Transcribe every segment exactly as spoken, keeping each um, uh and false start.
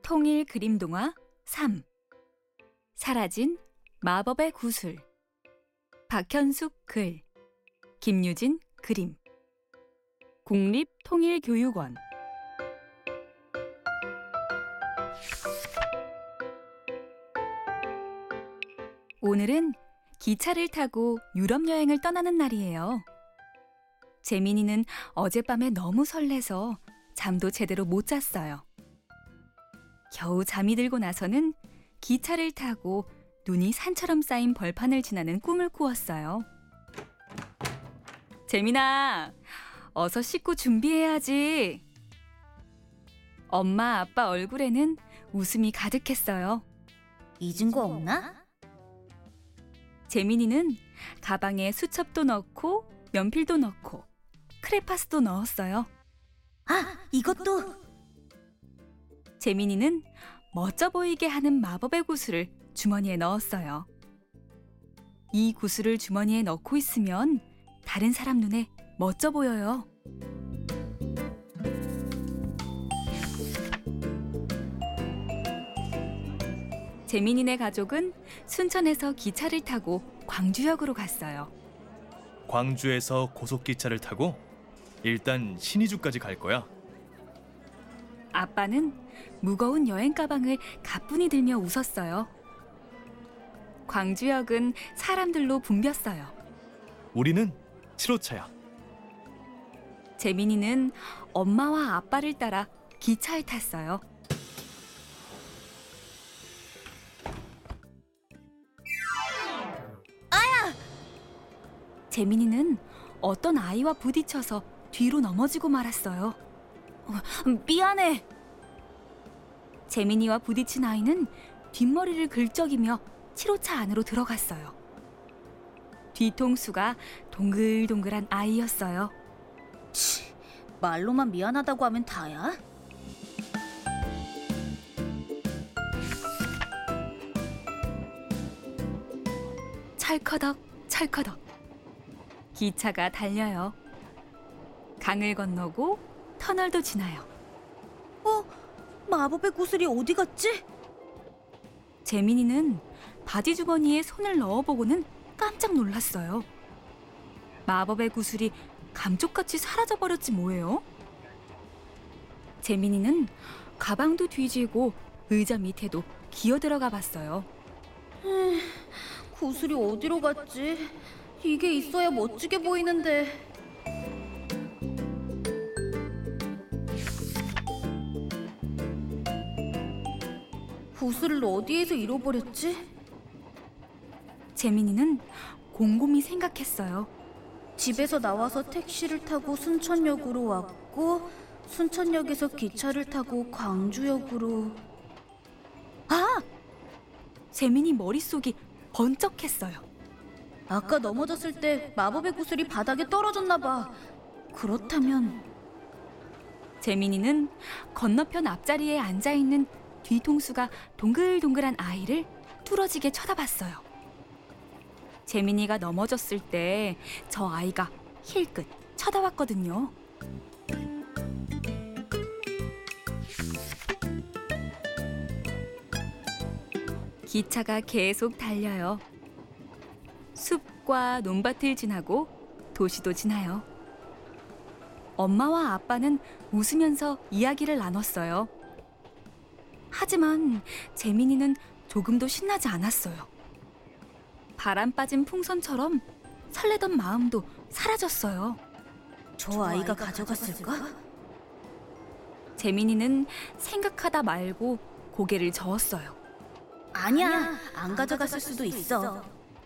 통일 그림동화 삼. 사라진 마법의 구슬. 박현숙 글, 김유진 그림. 국립통일교육원. 오늘은 기차를 타고 유럽 여행을 떠나는 날이에요. 재민이는 어젯밤에 너무 설레서 잠도 제대로 못 잤어요. 겨우 잠이 들고 나서는 기차를 타고 눈이 산처럼 쌓인 벌판을 지나는 꿈을 꾸었어요. 재민아, 어서 씻고 준비해야지. 엄마, 아빠 얼굴에는 웃음이 가득했어요. 잊은 거 없나? 재민이는 가방에 수첩도 넣고 연필도 넣고 크레파스도 넣었어요. 아, 이것도! 재민이는 멋져 보이게 하는 마법의 구슬을 주머니에 넣었어요. 이 구슬을 주머니에 넣고 있으면 다른 사람 눈에 멋져 보여요. 재민이네 가족은 순천에서 기차를 타고 광주역으로 갔어요. 광주에서 고속기차를 타고 일단 신의주까지 갈 거야. 아빠는 무거운 여행 가방을 가뿐히 들며 웃었어요. 광주역은 사람들로 붐볐어요. 우리는 칠 호차야. 재민이는 엄마와 아빠를 따라 기차에 탔어요. 아야! 재민이는 어떤 아이와 부딪혀서 뒤로 넘어지고 말았어요. 어, 미안해. 재민이와 부딪힌 아이는 뒷머리를 긁적이며 칠 호차 안으로 들어갔어요. 뒤통수가 동글동글한 아이였어요. 치, 말로만 미안하다고 하면 다야? 철커덕 철커덕 기차가 달려요. 강을 건너고 터널도 지나요. 어? 마법의 구슬이 어디 갔지? 재민이는 바지 주머니에 손을 넣어보고는 깜짝 놀랐어요. 마법의 구슬이 감쪽같이 사라져버렸지 뭐예요? 재민이는 가방도 뒤지고 의자 밑에도 기어들어가 봤어요. 음, 구슬이 어디로 갔지? 이게 있어야 멋지게 보이는데. 구슬을 어디에서 잃어버렸지? 재민이는 곰곰이 생각했어요. 집에서 나와서 택시를 타고 순천역으로 왔고, 순천역에서 기차를 타고 광주역으로... 아! 재민이 머릿속이 번쩍했어요. 아까 넘어졌을 때 마법의 구슬이 바닥에 떨어졌나 봐. 그렇다면... 재민이는 건너편 앞자리에 앉아있는 뒤통수가 동글동글한 아이를 뚫어지게 쳐다봤어요. 재민이가 넘어졌을 때 저 아이가 힐끗 쳐다봤거든요. 기차가 계속 달려요. 숲과 논밭을 지나고 도시도 지나요. 엄마와 아빠는 웃으면서 이야기를 나눴어요. 하지만 재민이는 조금도 신나지 않았어요. 바람 빠진 풍선처럼 설레던 마음도 사라졌어요. 저 아이가 가져갔을까? 재민이는 생각하다 말고 고개를 저었어요. 아니야, 안 가져갔을 수도 있어.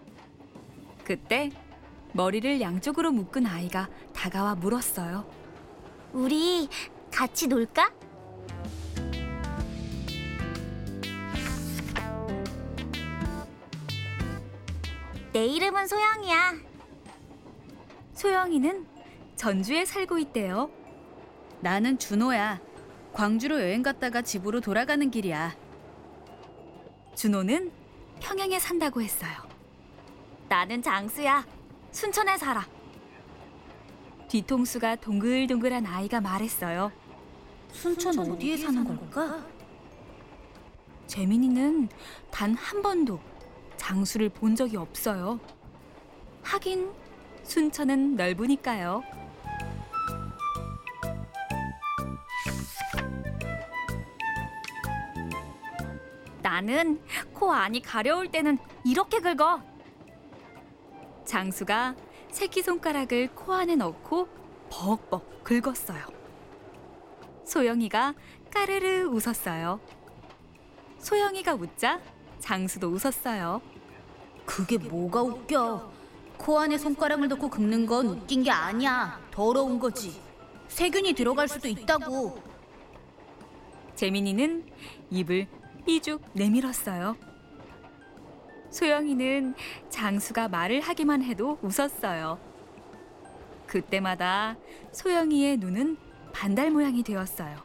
그때 머리를 양쪽으로 묶은 아이가 다가와 물었어요. 우리 같이 놀까? 내 이름은 소영이야. 소영이는 전주에 살고 있대요. 나는 준호야. 광주로 여행 갔다가 집으로 돌아가는 길이야. 준호는 평양에 산다고 했어요. 나는 장수야. 순천에 살아. 뒤통수가 동글동글한 아이가 말했어요. 순천 어디에 사는 걸까? 재민이는 단 한 번도 장수를 본 적이 없어요. 하긴 순천은 넓으니까요. 나는 코 안이 가려울 때는 이렇게 긁어. 장수가 새끼손가락을 코 안에 넣고 벅벅 긁었어요. 소영이가 까르르 웃었어요. 소영이가 웃자 장수도 웃었어요. 그게 뭐가 웃겨? 코 안에 손가락을 넣고 긁는 건 웃긴 게 아니야. 더러운 거지. 세균이 들어갈 수도 있다고. 재민이는 입을 삐죽 내밀었어요. 소영이는 장수가 말을 하기만 해도 웃었어요. 그때마다 소영이의 눈은 반달 모양이 되었어요.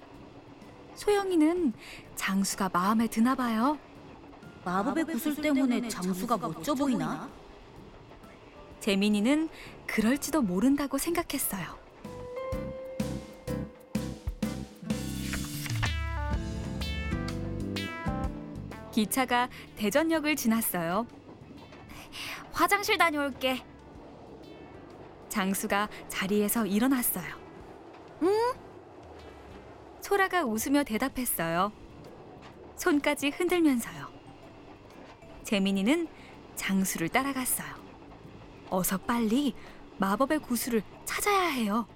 소영이는 장수가 마음에 드나 봐요. 마법의 구슬 때문에 장수가 멋져 보이나? 재민이는 그럴지도 모른다고 생각했어요. 기차가 대전역을 지났어요. 화장실 다녀올게. 장수가 자리에서 일어났어요. 응? 소라가 웃으며 대답했어요. 손까지 흔들면서요. 재민이는 장수를 따라갔어요. 어서 빨리 마법의 구슬을 찾아야 해요.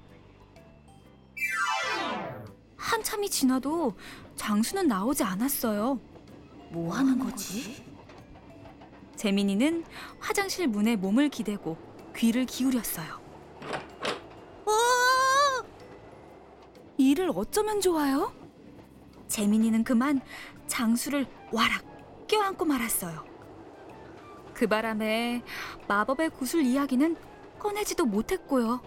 한참이 지나도 장수는 나오지 않았어요. 뭐 하는 거지? 재민이는 화장실 문에 몸을 기대고 귀를 기울였어요. 어! 이를 어쩌면 좋아요? 재민이는 그만 장수를 와락 껴안고 말았어요. 그 바람에 마법의 구슬 이야기는 꺼내지도 못했고요.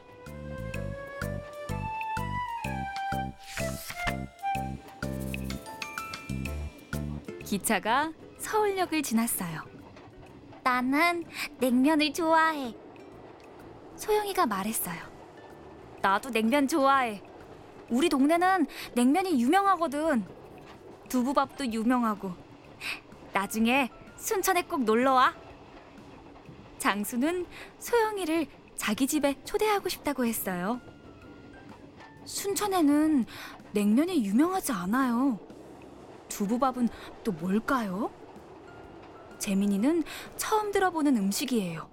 기차가 서울역을 지났어요. 나는 냉면을 좋아해. 소영이가 말했어요. 나도 냉면 좋아해. 우리 동네는 냉면이 유명하거든. 두부밥도 유명하고. 나중에 순천에 꼭 놀러와. 장수는 소영이를 자기 집에 초대하고 싶다고 했어요. 순천에는 냉면이 유명하지 않아요. 두부밥은 또 뭘까요? 재민이는 처음 들어보는 음식이에요.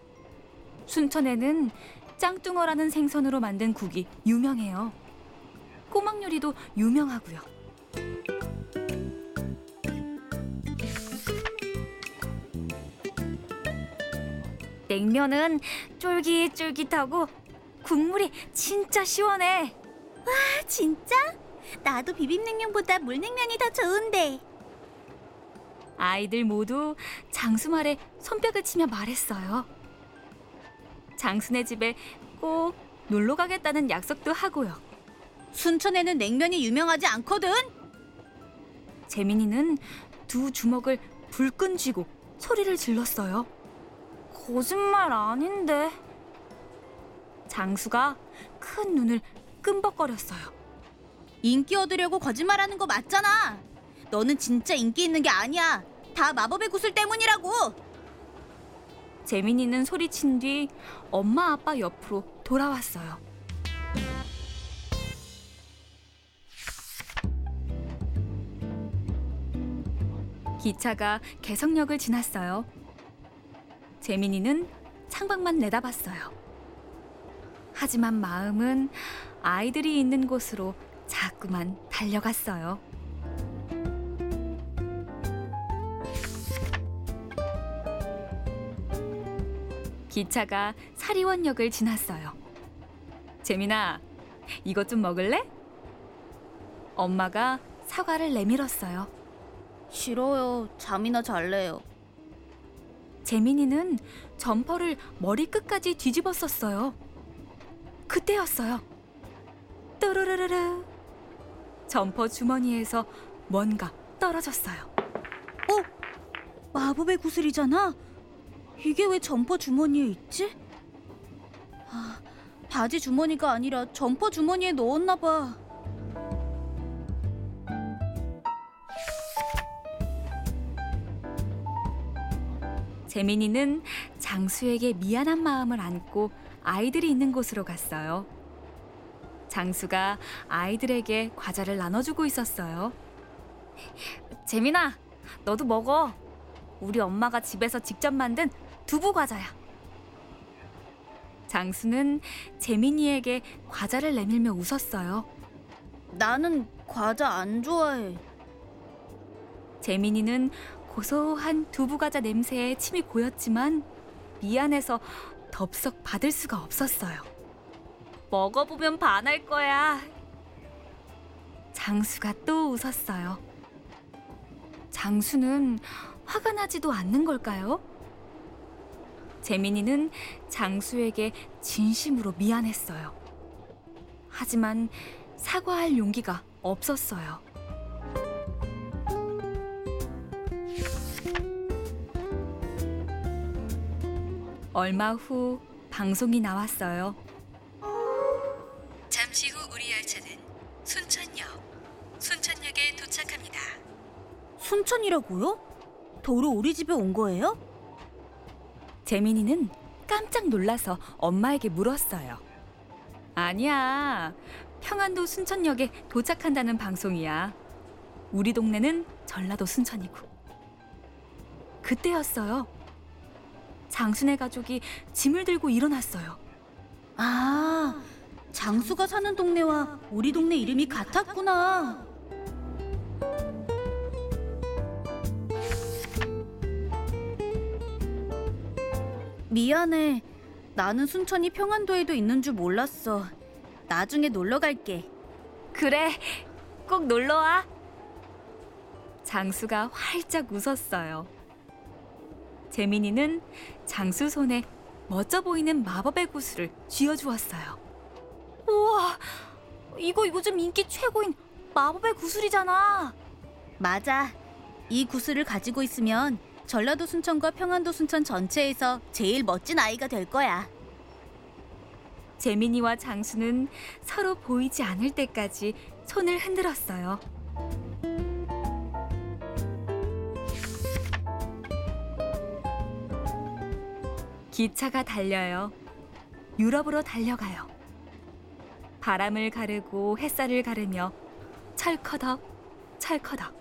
순천에는 짱뚱어라는 생선으로 만든 국이 유명해요. 꼬막 요리도 유명하고요. 냉면은 쫄깃쫄깃하고 국물이 진짜 시원해. 아, 진짜? 나도 비빔냉면보다 물냉면이 더 좋은데. 아이들 모두 장수 말에 손뼉을 치며 말했어요. 장수네 집에 꼭 놀러 가겠다는 약속도 하고요. 순천에는 냉면이 유명하지 않거든. 재민이는 두 주먹을 불끈 쥐고 소리를 질렀어요. 거짓말 아닌데. 장수가 큰 눈을 끔벅거렸어요. 인기 얻으려고 거짓말하는 거 맞잖아. 너는 진짜 인기 있는 게 아니야. 다 마법의 구슬 때문이라고. 재민이는 소리친 뒤 엄마 아빠 옆으로 돌아왔어요. 기차가 개성역을 지났어요. 재민이는 창밖만 내다봤어요. 하지만 마음은 아이들이 있는 곳으로 자꾸만 달려갔어요. 기차가 사리원역을 지났어요. 재민아, 이것 좀 먹을래? 엄마가 사과를 내밀었어요. 싫어요. 잠이나 잘래요. 재민이는 점퍼를 머리끝까지 뒤집었었어요. 그때였어요. 또르르르르. 점퍼 주머니에서 뭔가 떨어졌어요. 어? 마법의 구슬이잖아. 이게 왜 점퍼 주머니에 있지? 아, 바지 주머니가 아니라 점퍼 주머니에 넣었나 봐. 재민이는 장수에게 미안한 마음을 안고 아이들이 있는 곳으로 갔어요. 장수가 아이들에게 과자를 나눠주고 있었어요. 재민아, 너도 먹어. 우리 엄마가 집에서 직접 만든 두부 과자야. 장수는 재민이에게 과자를 내밀며 웃었어요. 나는 과자 안 좋아해. 재민이는 고소한 두부 과자 냄새에 침이 고였지만 미안해서 덥석 받을 수가 없었어요. 먹어보면 반할 거야. 장수가 또 웃었어요. 장수는 화가 나지도 않는 걸까요? 재민이는 장수에게 진심으로 미안했어요. 하지만 사과할 용기가 없었어요. 얼마 후 방송이 나왔어요. 잠시 후 우리 열차는 순천역, 순천역에 도착합니다. 순천이라고요? 도로 우리 집에 온 거예요? 재민이는 깜짝 놀라서 엄마에게 물었어요. 아니야, 평안도 순천역에 도착한다는 방송이야. 우리 동네는 전라도 순천이고. 그때였어요. 장순의 가족이 짐을 들고 일어났어요. 아, 장수가 사는 동네와 우리 동네 이름이 같았구나. 미안해. 나는 순천이 평안도에도 있는 줄 몰랐어. 나중에 놀러 갈게. 그래, 꼭 놀러와. 장수가 활짝 웃었어요. 재민이는 장수 손에 멋져 보이는 마법의 구슬을 쥐어주었어요. 우와, 이거 요즘 인기 최고인 마법의 구슬이잖아. 맞아. 이 구슬을 가지고 있으면 전라도 순천과 평안도 순천 전체에서 제일 멋진 아이가 될 거야. 재민이와 장수는 서로 보이지 않을 때까지 손을 흔들었어요. 기차가 달려요. 유럽으로 달려가요. 바람을 가르고 햇살을 가르며 철커덕 철커덕.